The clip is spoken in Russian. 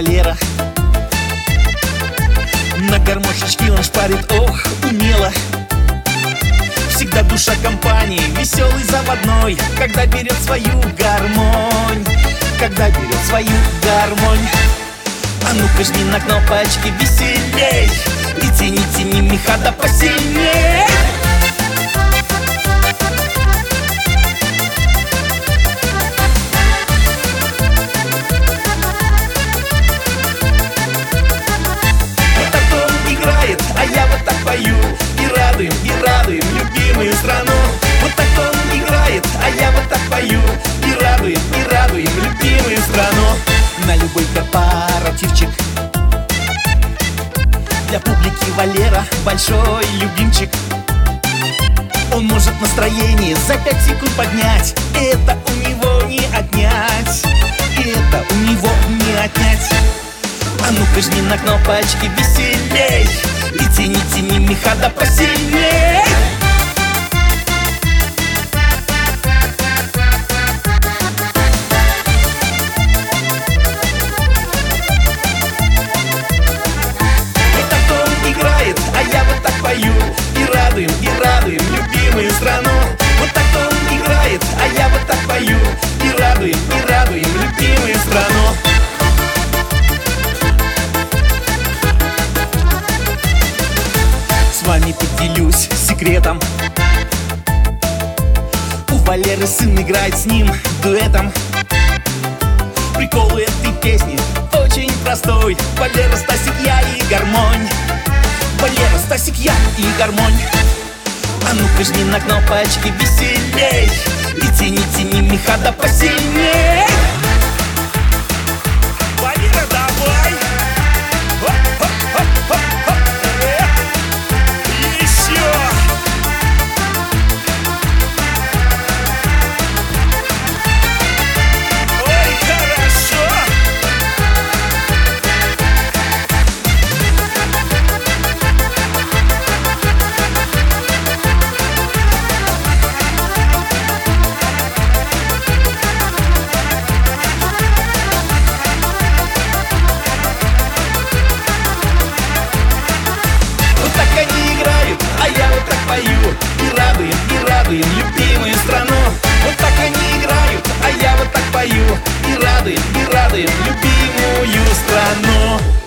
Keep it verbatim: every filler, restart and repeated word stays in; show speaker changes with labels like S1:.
S1: Валера. На гармошечке он шпарит, ох, умело. Всегда душа компании, веселый заводной, когда берет свою гармонь, когда берет свою гармонь. А ну-ка жми на кнопочки веселей и тяни, тяни меха да посильней. Вот так он играет, а я вот так пою, и радуем, и радуем любимую страну. Вот так он играет, а я вот так пою, и радуем, и радуем любимую страну. На любой корпоративчик для публики Валера большой любимчик. Он может настроение за пять секунд поднять, и это у него не отнять, и это у него не отнять. А ну-ка жми на кнопочки веселей и тяни, тяни меха да посильней. И радуем, и радуем любимую страну. Вот так он играет, а я вот так пою, и радуем, и радуем любимую страну. С вами поделюсь секретом. У Валеры сын играет с ним дуэтом. Прикол этой песни очень простой. Валера, Стасик, я и гармонь. Валера, Стасик, я и гармонь. А ну-ка жми на кнопочки веселей и тяни, тяни меха да посильней. Валера, давай! Хоп-хоп-хоп-хоп-хоп! Еще! Ой, хорошо! И радуем, и радуем любимую страну. Вот так они играют, а я вот так пою, и радуем, и радуем любимую страну.